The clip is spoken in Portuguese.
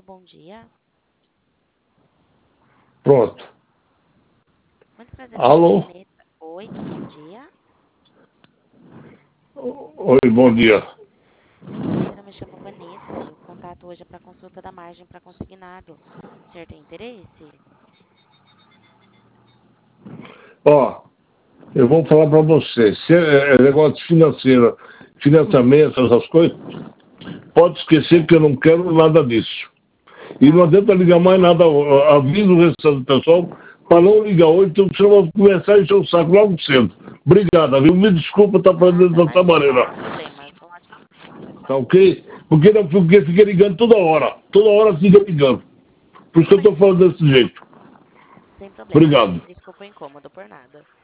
bom dia. Pronto. Muito prazer, Alô? Vanessa. Oi, bom dia. Oi, bom dia. Muito prazer, eu me chamo Vanessa e o contato hoje é para consulta da margem para consignado. O senhor tem interesse? Ó, eu vou falar para você. Se é negócio de financiamento, essas coisas, pode esquecer que eu não quero nada disso. E não adianta ligar mais nada. Aviso o restante do pessoal para não ligar hoje, então você vai começar a encher o saco logo cedo. Obrigada, viu? Me desculpa estar fazendo dessa maneira. Sem problemas. Tá ok? Porque fica ligando toda hora. Toda hora fica ligando. Por isso que eu estou falando desse jeito. Sem problemas. Obrigado. Desculpa o incômodo por nada.